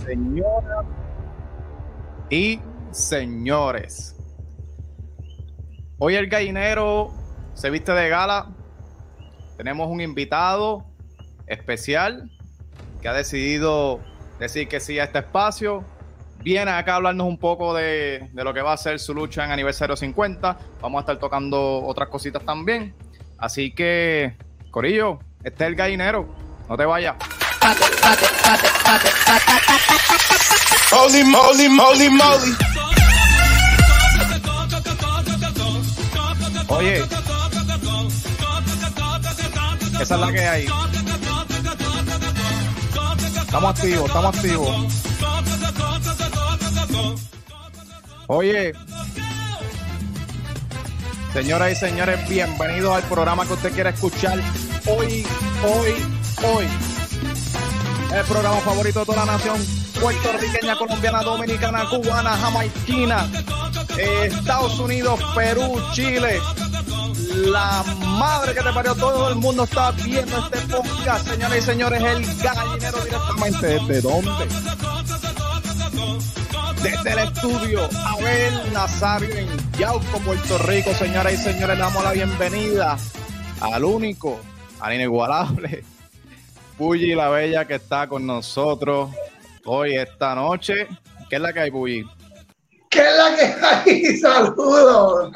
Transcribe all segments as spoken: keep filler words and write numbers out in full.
Señoras y señores, hoy el gallinero se viste de gala. Tenemos un invitado especial que ha decidido decir que sí a este espacio. Viene acá a hablarnos un poco de, de lo que va a ser su lucha en aniversario cincuenta. Vamos a estar tocando otras cositas también. Así que, corillo, este es el gallinero. No te vayas. Holy moly, moly, moly. Oye, esa es la que hay. Estamos activos, estamos activos. Oye, señoras y señores, bienvenidos al programa que usted quiere escuchar hoy, hoy, hoy. El programa favorito de toda la nación puertorriqueña, colombiana, dominicana, cubana, jamaiquina, eh, Estados Unidos, Perú, Chile. La madre que te parió, todo el mundo está viendo este podcast, señoras y señores, el gallinero directamente. ¿Desde dónde? Desde el estudio Abel Nazario en Yauco, Puerto Rico. Señoras y señores, le damos la bienvenida al único, al inigualable Pulli la Bella, que está con nosotros hoy, esta noche. ¿Qué es la que hay, Pulli? ¿Qué es la que hay? ¡Saludos!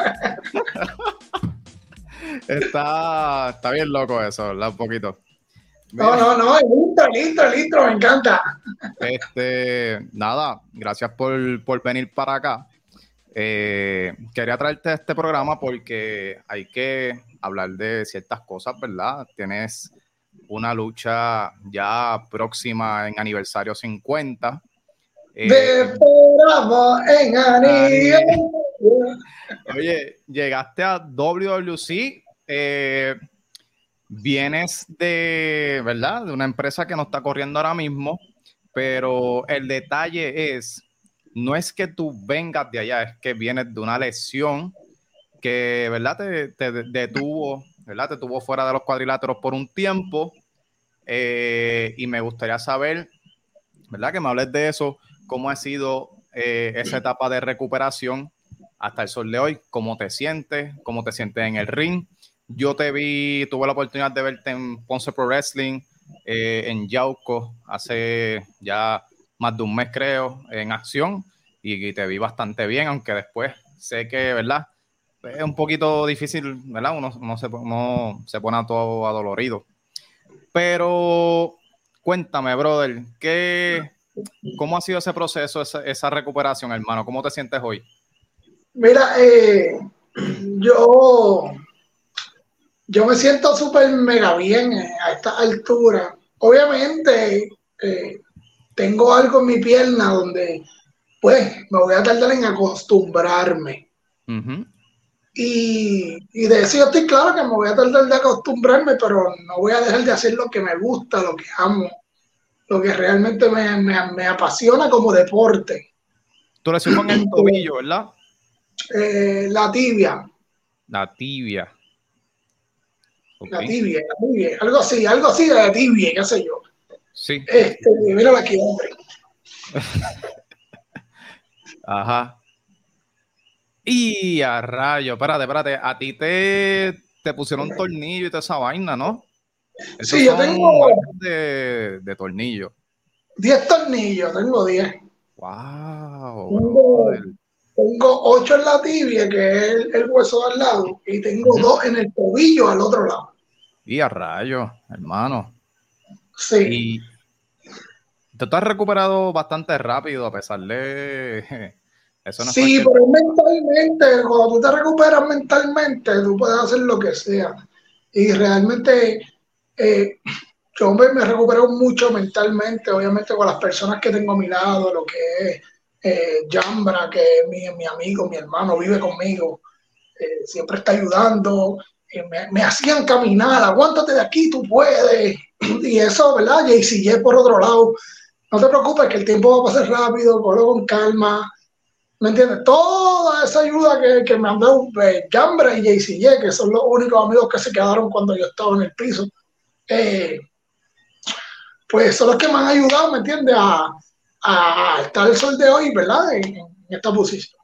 Está, está bien loco eso, ¿verdad? Un poquito. No, no, no, listo, listo, listo, me encanta. Este, nada, gracias por, por venir para acá. Eh, quería traerte a este programa porque hay que hablar de ciertas cosas, ¿verdad? Tienes una lucha ya próxima en aniversario cincuenta. Eh, de programa en aniversario. Oye, llegaste a W W C, eh, vienes de, ¿verdad? De una empresa que no está corriendo ahora mismo, pero el detalle es, no es que tú vengas de allá, es que vienes de una lesión que, ¿verdad? Te, te detuvo, ¿verdad? Te tuvo fuera de los cuadriláteros por un tiempo, eh, y me gustaría saber, ¿verdad? Que me hables de eso, cómo ha sido eh, esa etapa de recuperación hasta el sol de hoy, cómo te sientes, cómo te sientes en el ring. Yo te vi, tuve la oportunidad de verte en Ponce Pro Wrestling, eh, en Yauco, hace ya más de un mes creo, en acción, y, y te vi bastante bien, aunque después sé que, ¿verdad? Es un poquito difícil, ¿verdad? Uno, uno, se, uno se pone todo adolorido. Pero cuéntame, brother, ¿qué, ¿cómo ha sido ese proceso, esa, esa recuperación, hermano? ¿Cómo te sientes hoy? Mira, eh, yo, yo me siento súper mega bien eh, a esta altura. Obviamente, eh, tengo algo en mi pierna donde, pues, me voy a tardar en acostumbrarme. Uh-huh. Y, y de eso yo estoy claro que me voy a tardar de acostumbrarme, pero no voy a dejar de hacer lo que me gusta, lo que amo, lo que realmente me, me, me apasiona como deporte. Tú lesión con el tobillo, ¿verdad? Eh, la tibia. La tibia. Okay. La tibia, la tibia. Algo así, algo así de la tibia, qué sé yo. Sí. Este, mírala aquí, hombre. Ajá. Y a rayo, espérate, espérate. A ti te, te pusieron un tornillo y toda esa vaina, ¿no? Esos sí, yo tengo de, de tornillo. diez tornillos, tengo diez. Wow. Tengo, tengo ocho en la tibia, que es el, el hueso al lado, y tengo uh-huh. dos en el tobillo al otro lado. Y a rayo, hermano. Sí. Y te has recuperado bastante rápido, a pesar de... Eso no sí, pero mentalmente, cuando tú te recuperas mentalmente, tú puedes hacer lo que sea. Y realmente eh, yo me, me recupero mucho mentalmente, obviamente con las personas que tengo a mi lado, lo que es eh, Jambra, que es mi, mi amigo, mi hermano, vive conmigo, eh, siempre está ayudando, eh, me, me hacían caminar, aguántate de aquí, tú puedes. Y eso, ¿verdad? J C J por otro lado, no te preocupes que el tiempo va a pasar rápido, cógelo con calma. ¿Me entiendes? Toda esa ayuda que, que me han dado eh, Jambra y J C J, que son los únicos amigos que se quedaron cuando yo estaba en el piso, eh, pues son los que me han ayudado, ¿me entiendes? A, a estar el sol de hoy, ¿verdad? En, en esta posición.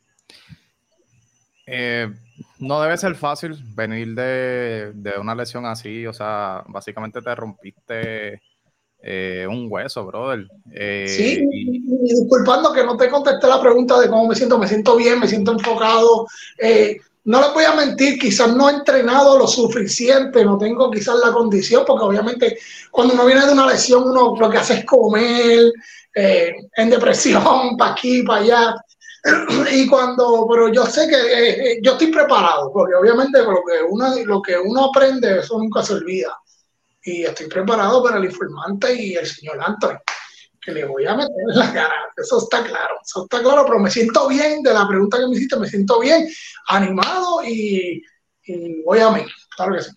Eh, no debe ser fácil venir de, de una lesión así, o sea, básicamente te rompiste eh, un hueso, brother. Sí, Eh, y, y, y disculpando que no te contesté la pregunta de cómo me siento, me siento bien, me siento enfocado. Eh, no les voy a mentir, quizás no he entrenado lo suficiente, no tengo quizás la condición, porque obviamente cuando uno viene de una lesión, uno lo que hace es comer, eh, en depresión, para aquí, para allá. Y cuando, pero yo sé que eh, eh, yo estoy preparado, porque obviamente lo que, uno, lo que uno aprende, eso nunca se olvida. Y estoy preparado para el informante y el señor Anthony, que le voy a meter en la cara. Eso está claro, eso está claro, pero me siento bien de la pregunta que me hiciste, me siento bien, animado y, y voy a mí, claro que sí.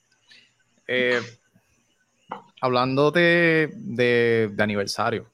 eh, hablando de, de, de aniversario,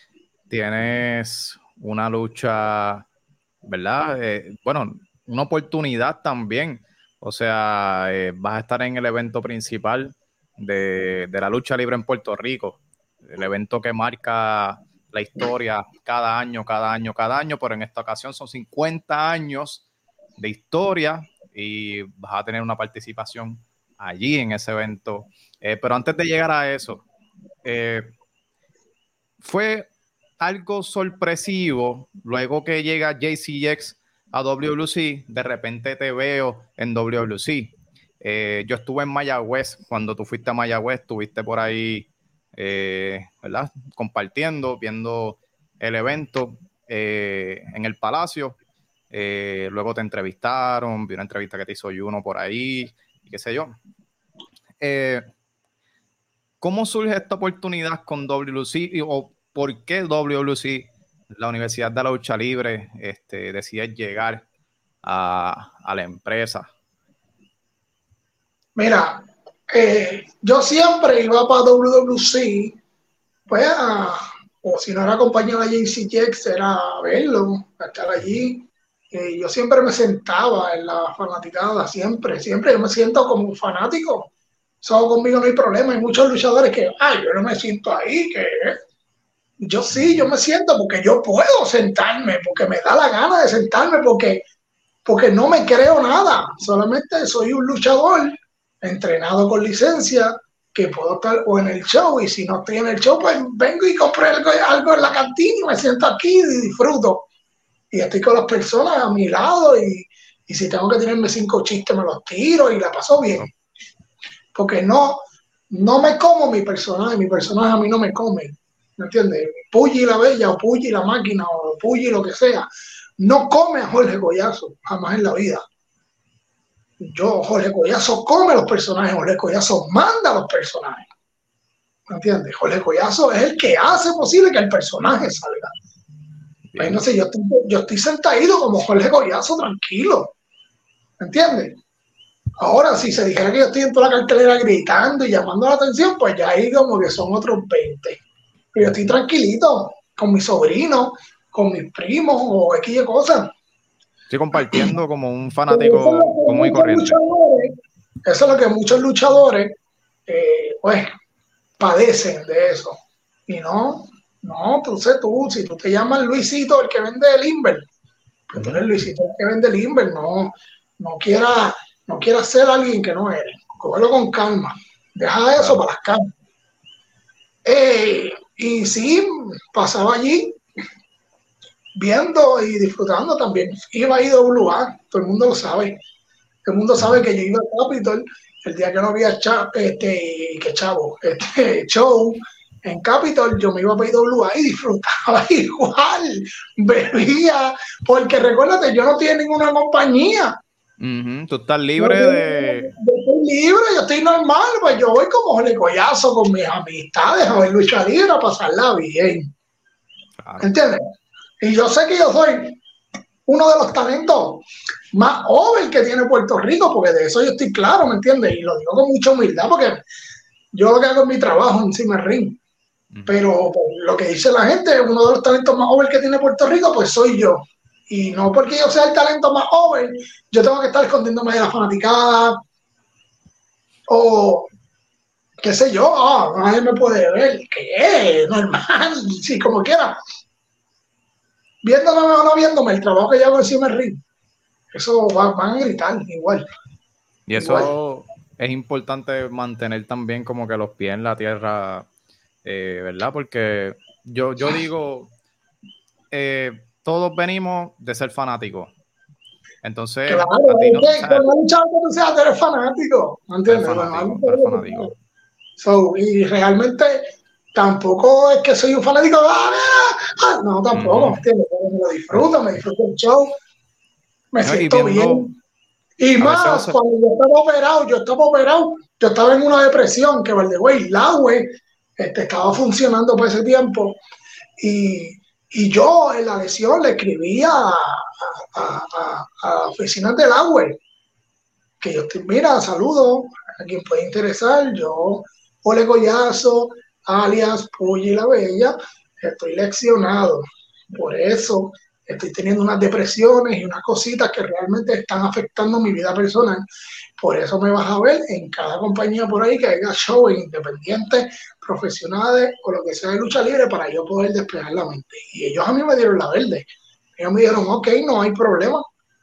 tienes una lucha, ¿verdad? Eh, bueno, una oportunidad también. O sea, eh, vas a estar en el evento principal de, de la lucha libre en Puerto Rico. El evento que marca la historia cada año, cada año, cada año, pero en esta ocasión son cincuenta años de historia y vas a tener una participación allí en ese evento. Eh, pero antes de llegar a eso, eh, fue algo sorpresivo luego que llega J C X a W W C, de repente te veo en W W C. Eh, yo estuve en Mayagüez, cuando tú fuiste a Mayagüez, estuviste por ahí, eh, ¿verdad? Compartiendo, viendo el evento eh, en el Palacio. Eh, luego te entrevistaron, vi una entrevista que te hizo Juno por ahí, y qué sé yo. Eh, ¿Cómo surge esta oportunidad con W W C o por qué W W C, la Universidad de la Lucha Libre, este, decide llegar a, a la empresa? Mira, eh, yo siempre iba para W W C, pues, a, o si no era compañero de J C X, era a verlo, a estar allí. Eh, yo siempre me sentaba en la fanaticada, siempre, siempre yo me siento como un fanático. Eso conmigo no hay problema. Hay muchos luchadores que, ay, yo no me siento ahí, que yo sí, yo me siento porque yo puedo sentarme, porque me da la gana de sentarme, porque, porque no me creo nada. Solamente soy un luchador entrenado con licencia que puedo estar o en el show, y si no estoy en el show, pues vengo y compro algo, algo en la cantina y me siento aquí y disfruto. Y estoy con las personas a mi lado y, y si tengo que tirarme cinco chistes me los tiro y la paso bien. Porque no, no me como mi personaje, mi personaje a mí no me come, ¿me entiendes? Puggy la Bella o Puggy la Máquina o Puggy lo que sea, no come a Jorge Collazo, jamás en la vida. Yo, Jorge Collazo come los personajes, Jorge Collazo manda a los personajes, ¿me entiendes? Jorge Collazo es el que hace posible que el personaje salga. Pues no sé, yo estoy, yo estoy sentadito como Jorge Collazo, tranquilo, ¿me entiendes? Ahora, si se dijera que yo estoy en toda la cartelera gritando y llamando la atención, pues ya ahí como que son otros veinte. Pero yo estoy tranquilito con mis sobrinos, con mis primos o X de cosas. Estoy compartiendo como un fanático común y corriente. Eso es lo que muchos luchadores, eh, pues, padecen de eso. Y no, no, tú sé tú, si tú te llamas Luisito, el que vende el Limber, pues tú eres Luisito, el que vende el Limber, no, no quieras no quieras ser alguien que no eres. Cógelo con calma. Deja eso para las calmas. Eh, y sí, pasaba allí viendo y disfrutando también. Iba a I W A, todo el mundo lo sabe. Todo el mundo sabe que yo iba a Capitol el día que no había cha este, que chavo, este show en Capitol, yo me iba para I W A y disfrutaba igual. Bebía, porque recuérdate, yo no tenía ninguna compañía. Uh-huh. Tú estás libre yo, de... Yo estoy libre, yo estoy normal, pues yo voy como Jorge Collazo con mis amistades a ver lucha libre, a pasarla bien. Claro. ¿Entiendes? Y yo sé que yo soy uno de los talentos más over que tiene Puerto Rico, porque de eso yo estoy claro, ¿me entiendes? Y lo digo con mucha humildad, porque yo lo que hago es mi trabajo encima del ring. Uh-huh. Pero pues, lo que dice la gente, uno de los talentos más over que tiene Puerto Rico, pues soy yo. Y no porque yo sea el talento más over, yo tengo que estar escondiéndome de la fanaticada o, qué sé yo, oh, nadie me puede ver, ¿qué? Normal, sí, como quiera. Viéndome o no viéndome, el trabajo que yo hago encima del ring, eso va, van a gritar igual. Y eso igual. Es importante mantener también como que los pies en la tierra, eh, ¿verdad? Porque yo, yo digo, eh, todos venimos de ser fanáticos. Entonces, claro, a ti no, es que con la lucha que tú seas, tú eres fanático, ¿me entiendes? Eres fanático, eres fanático. So, y realmente tampoco es que soy un fanático, ¡ah, ah! No, tampoco, uh-huh. ¿me entiendes? Pero me lo disfruto, me disfruto el show, me no, siento viendo, bien. Y más, veces... cuando yo estaba operado, yo estaba operado, yo estaba en una depresión, que vale, güey, la güey, este, estaba funcionando por ese tiempo, y, y yo en la lesión le escribía a, a, a, a oficinas del agua, que yo estoy, mira, saludo, a quien puede interesar, yo, Ole Collazo, alias Pulli la Bella, estoy leccionado, por eso estoy teniendo unas depresiones y unas cositas que realmente están afectando mi vida personal. Por eso me vas a ver en cada compañía por ahí que haga shows independientes, profesionales o lo que sea de lucha libre para yo poder despejar la mente. Y ellos a mí me dieron la verde. Ellos me dijeron, ok, no hay problema.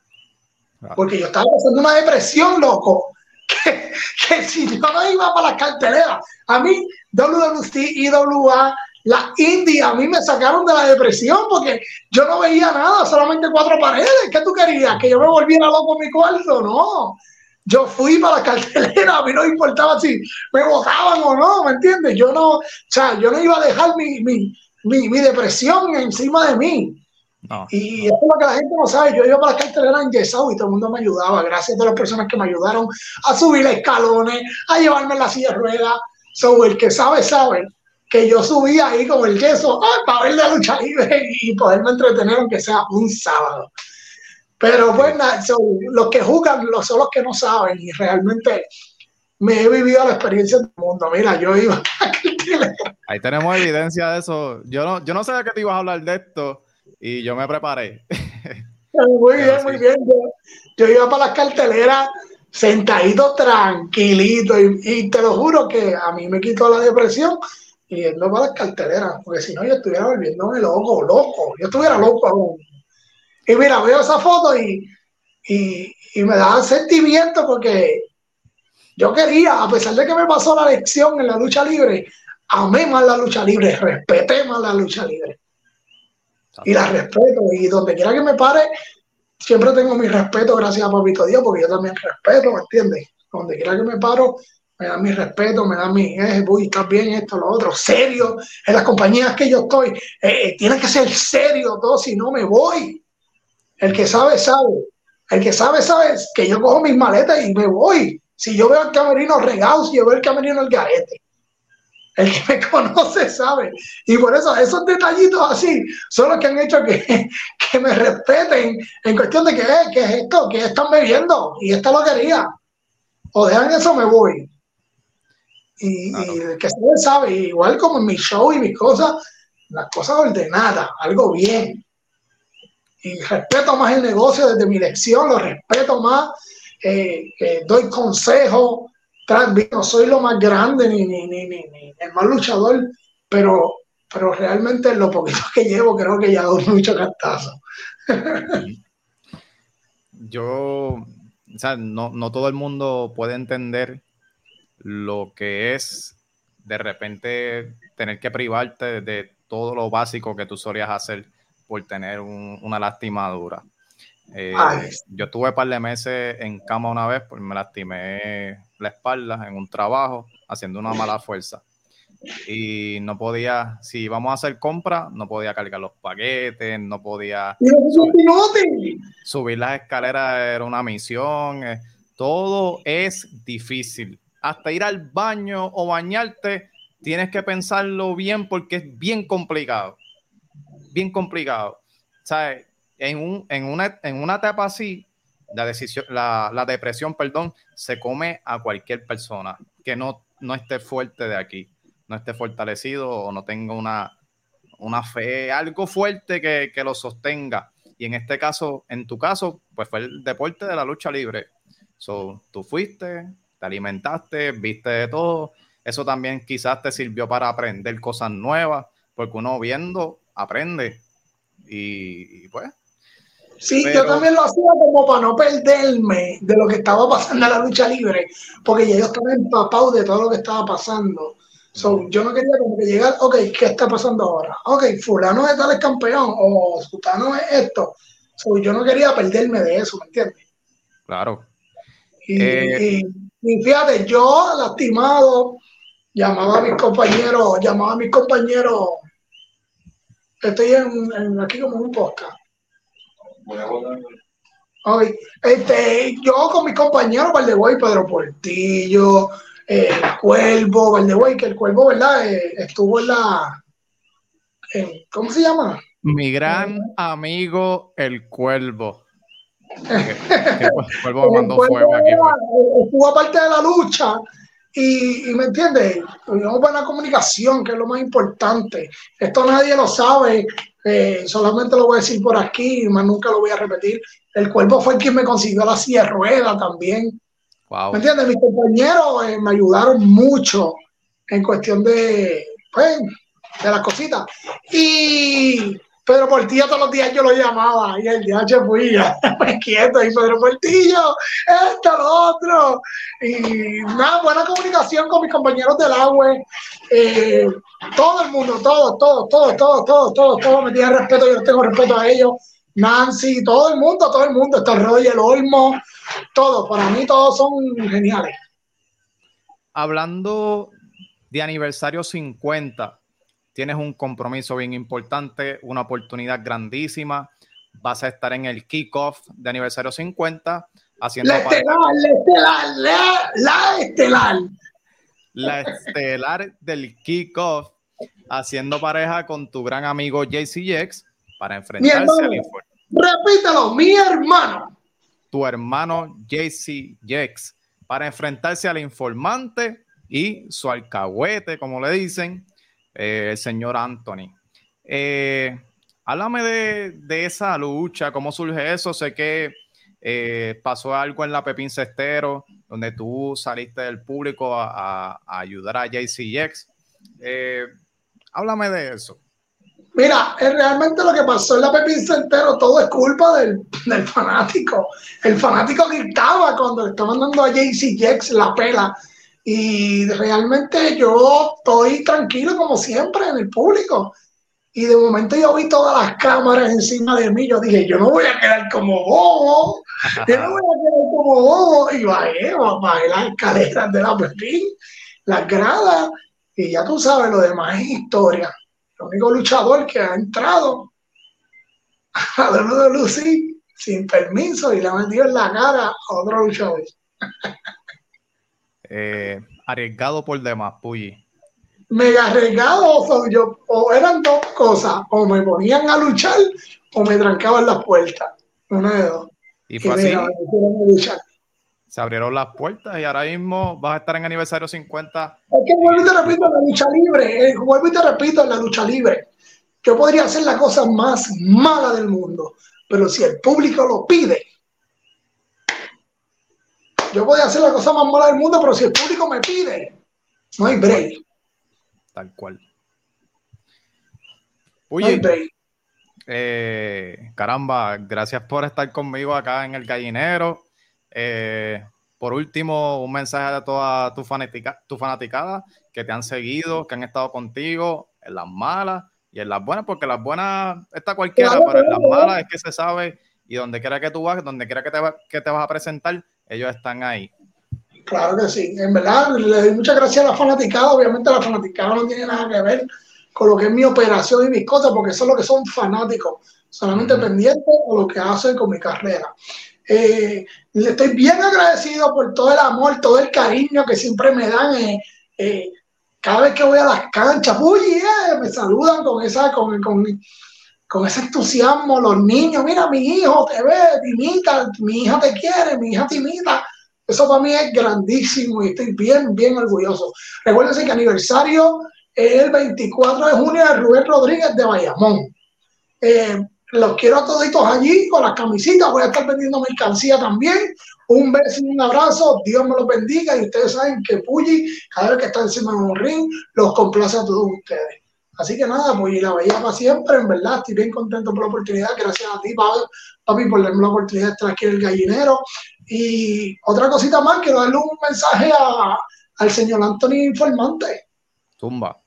Porque yo estaba pasando una depresión, loco. Que, que si yo no iba para las carteleras, a mí W W C, I W A, la India, a mí me sacaron de la depresión porque yo no veía nada, solamente cuatro paredes. ¿Qué tú querías? ¿Que yo me volviera loco en mi cuarto? No. Yo fui para la cartelera, a mí no me importaba si me votaban o no, ¿me entiendes? Yo no, o sea, yo no iba a dejar mi, mi, mi, mi depresión encima de mí. No, y no. Eso es lo que la gente no sabe. Yo iba para la cartelera en Yesau y todo el mundo me ayudaba. Gracias a todas las personas que me ayudaron a subir escalones, a llevarme en la silla de ruedas. So, el que sabe, sabe que yo subía ahí como el yeso ah, para ver la lucha libre y poderme entretener aunque sea un sábado. Pero pues nada, so, los que jugan son los que no saben y realmente me he vivido la experiencia del mundo. Mira, yo iba a la cartelera. Ahí tenemos evidencia de eso. Yo no, yo no sabía que te ibas a hablar de esto. Y yo me preparé. Muy bien, sí. muy bien. Yo, yo iba para las carteleras sentadito, tranquilito. Y, y te lo juro que a mí me quitó la depresión yendo para las carteleras. Porque si no, yo estuviera volviéndome loco, loco. Yo estuviera loco aún. Y mira, veo esa foto y, y, y me da sentimiento porque yo quería, a pesar de que me pasó la lección en la lucha libre, amé más la lucha libre, respeté más la lucha libre. Y la respeto, y donde quiera que me pare, siempre tengo mi respeto, gracias a Papito Dios, porque yo también respeto, ¿me entiendes? Donde quiera que me paro, me da mi respeto, me da mi, eh, uy, estás bien, esto, lo otro, serio, en las compañías que yo estoy, eh, eh, tiene que ser serio todo, si no me voy. El que sabe, sabe. El que sabe, sabe que yo cojo mis maletas y me voy. Si yo veo el camerino regado, si yo veo el camerino el garete. El que me conoce sabe. Y por eso esos detallitos así son los que han hecho que, que me respeten en cuestión de que, eh, ¿qué es esto? ¿Qué están bebiendo? Y esta lo quería. O dejan eso, me voy. Y, claro. Y el que sabe, sabe. Igual como en mi show y mis cosas, las cosas ordenadas, algo bien. Y respeto más el negocio desde mi lección, lo respeto más, eh, eh, doy consejos. No soy lo más grande ni, ni, ni, ni, ni el más luchador, pero, pero realmente en lo poquito que llevo creo que ya doy mucho cantazo. Yo, o sea, no, no todo el mundo puede entender lo que es de repente tener que privarte de todo lo básico que tú solías hacer por tener un, una lastimadura. Eh, yo tuve un par de meses en cama una vez porque me lastimé la espalda en un trabajo haciendo una mala fuerza y no podía, si íbamos a hacer compras, no podía cargar los paquetes, no podía subir, subir las escaleras, era una misión, eh, todo es difícil, hasta ir al baño o bañarte tienes que pensarlo bien porque es bien complicado, bien complicado, ¿sabes? En, un, en, una, en una etapa así, la, decisión, la, la depresión, perdón, se come a cualquier persona que no, no esté fuerte de aquí, no esté fortalecido o no tenga una, una fe, algo fuerte que, que lo sostenga. Y en este caso, en tu caso, pues fue el deporte de la lucha libre. So, tú fuiste, te alimentaste, viste de todo eso también quizás te sirvió para aprender cosas nuevas, porque uno viendo aprende y, y pues. Sí, pero, yo también lo hacía como para no perderme de lo que estaba pasando en la lucha libre, porque ya yo estaba empapado de todo lo que estaba pasando. So, yo no quería como que llegar, ok, ¿qué está pasando ahora? Ok, fulano de tal es campeón, o fulano es esto. So, yo no quería perderme de eso, ¿me entiendes? claro. Eh, Y, y, y fíjate, yo lastimado, llamaba a mis compañeros, llamaba a mis compañeros, estoy en, en aquí como en un podcast. Okay. Este, yo con mis compañeros, Valdeboy, Pedro Portillo, eh, el Cuervo, Valdeboy, que el Cuervo, ¿verdad? Eh, estuvo en la, en, ¿cómo se llama? mi gran Eh, amigo el Cuervo. Que, que el Cuervo me el mandó Cuervo fuego aquí, fue. era, estuvo aparte de la lucha y, y ¿me entiendes? Tuvimos buena comunicación, que es lo más importante. Esto nadie lo sabe, eh, solamente lo voy a decir por aquí, más nunca lo voy a repetir. El Cuervo fue el quien me consiguió la silla de ruedas también. Wow. ¿Me entiendes? Mis compañeros eh, me ayudaron mucho en cuestión de, pues, de las cositas. Y Pedro Portillo todos los días yo lo llamaba y el día se fui, me quieto, y Pedro Portillo, esto, lo otro. Y nada, buena comunicación con mis compañeros del agua. Eh, todo el mundo, todos, todos, todos, todos, todos, todos, todos me tienen respeto, yo tengo respeto a ellos. Nancy, todo el mundo, todo el mundo, está Roger Olmo, todos, para mí todos son geniales. Hablando de aniversario cincuenta, tienes un compromiso bien importante, una oportunidad grandísima. Vas a estar en el kickoff de aniversario cincuenta haciendo la estelar, la estelar, la, la estelar. La estelar del kickoff haciendo pareja con tu gran amigo J C Jex para enfrentarse al informante. Repítelo, mi hermano. Tu hermano J C Jex para enfrentarse al informante y su alcahuete, como le dicen, eh, el señor Anthony. Eh, háblame de, de esa lucha, cómo surge eso. Sé que eh, pasó algo en la Pepín Cestero, donde tú saliste del público a, a, a ayudar a J C Jex. Eh, háblame de eso. Mira, realmente lo que pasó en la Pepín Cestero, todo es culpa del, del fanático. El fanático gritaba cuando le estaban dando a J C Jex la pela. Y realmente yo estoy tranquilo como siempre en el público. Y de momento yo vi todas las cámaras encima de mí. Yo dije, yo no voy a quedar como bobo. Yo no voy a quedar como bobo. Y bajé, bajé las escaleras de la Pepín, las gradas. Y ya tú sabes, lo demás es historia. El único luchador que ha entrado a W W C sin permiso y le ha metido en la cara a otro luchador. Eh, arriesgado por demás, Puyi. Mega arriesgado, o, yo, o eran dos cosas, o me ponían a luchar o me trancaban las puertas. Una de dos. Y fue y así. Mira, se abrieron las puertas y ahora mismo vas a estar en aniversario cincuenta. Es que vuelvo y te repito, en la lucha libre, eh, vuelvo y te repito, en la lucha libre, yo podría hacer la cosa más mala del mundo, pero si el público lo pide, yo podría hacer la cosa más mala del mundo, pero si el público me pide, no hay break. Tal cual. Oye, no hay break. Eh, caramba, gracias por estar conmigo acá en el gallinero. Eh, por último, un mensaje a toda tu, fanatica, tu fanaticada que te han seguido, que han estado contigo en las malas y en las buenas, porque las buenas está cualquiera, claro, pero en las malas es que se sabe y donde quiera que tú vas, donde quiera que te, que te vas a presentar, ellos están ahí. Claro que sí, en verdad, le doy muchas gracias a la fanaticada. Obviamente la fanaticada no tiene nada que ver con lo que es mi operación y mis cosas, porque eso es lo que son fanáticos, solamente uh-huh. pendientes de lo que hacen con mi carrera. Eh, le estoy bien agradecido por todo el amor, todo el cariño que siempre me dan. Eh, eh, cada vez que voy a las canchas, uy, yeah, me saludan con, esa, con, con, con ese entusiasmo. Los niños, mira, mi hijo te ve, te imita, mi hija te quiere, mi hija te imita. Eso para mí es grandísimo y estoy bien, bien orgulloso. Recuérdense que aniversario es el veinticuatro de junio de Rubén Rodríguez de Bayamón. Eh, Los quiero a toditos allí con las camisitas. Voy a estar vendiendo mercancía también. Un beso y un abrazo, Dios me los bendiga, y ustedes saben que Pulli, cada vez que está encima de un ring, los complace a todos ustedes. Así que nada, Pulli la veía para siempre, en verdad, estoy bien contento por la oportunidad, gracias a ti, papi, por darme la oportunidad de estar aquí en el gallinero. Y otra cosita más, quiero darle un mensaje a, al señor Anthony Informante. Tumba.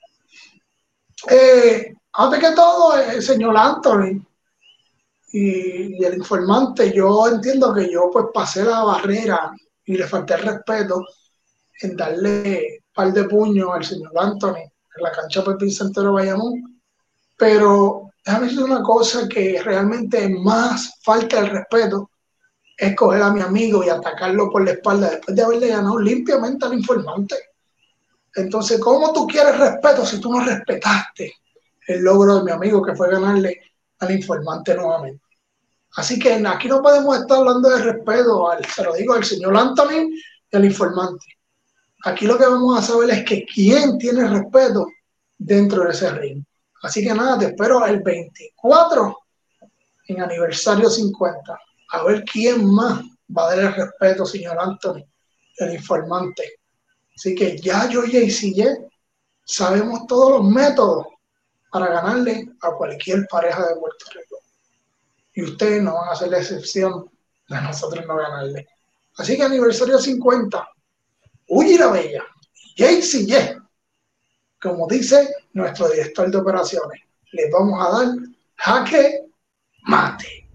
Eh, antes que todo, el señor Anthony y, y el informante, yo entiendo que yo pues pasé la barrera y le falté el respeto en darle un par de puños al señor Anthony en la cancha Pepín Santero Bayamón, pero déjame decir una cosa, que realmente más falta el respeto es coger a mi amigo y atacarlo por la espalda después de haberle ganado limpiamente al informante. Entonces, ¿cómo tú quieres respeto si tú no respetaste el logro de mi amigo, que fue ganarle al informante nuevamente? Así que aquí no podemos estar hablando de respeto, al, se lo digo al señor Anthony y al informante. Aquí lo que vamos a saber es que quién tiene respeto dentro de ese ring. Así que nada, te espero el veinticuatro en aniversario cincuenta. A ver quién más va a dar el respeto, señor Anthony, el informante. Así que ya yo y C J sabemos todos los métodos para ganarle a cualquier pareja de Puerto Rico. Y ustedes no van a hacer la excepción de nosotros no ganarle. Así que aniversario cincuenta, Pulli la Bella, J C J, como dice nuestro director de operaciones, les vamos a dar jaque mate.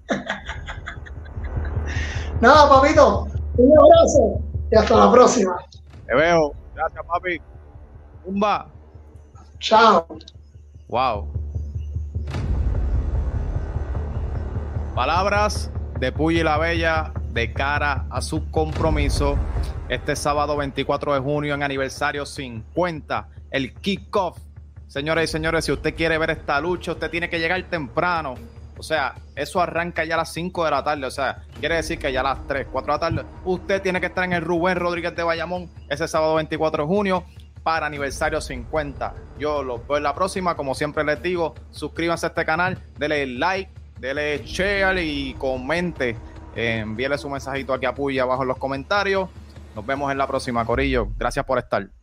Nada, papito, un abrazo y hasta la próxima. Te veo. Gracias, papi. Tumba. Chao. Wow. Palabras de Pulli la Bella de cara a su compromiso este sábado veinticuatro de junio en aniversario cincuenta, el kickoff. Señores y señores, si usted quiere ver esta lucha, usted tiene que llegar temprano. O sea, eso arranca ya a las cinco de la tarde. O sea, quiere decir que ya a las tres, cuatro de la tarde, usted tiene que estar en el Rubén Rodríguez de Bayamón ese sábado veinticuatro de junio para aniversario cincuenta. Yo los veo en la próxima. Como siempre les digo, suscríbanse a este canal, denle like, denle share y comente. Eh, envíele su mensajito aquí a Pulli abajo en los comentarios. Nos vemos en la próxima, corillo. Gracias por estar.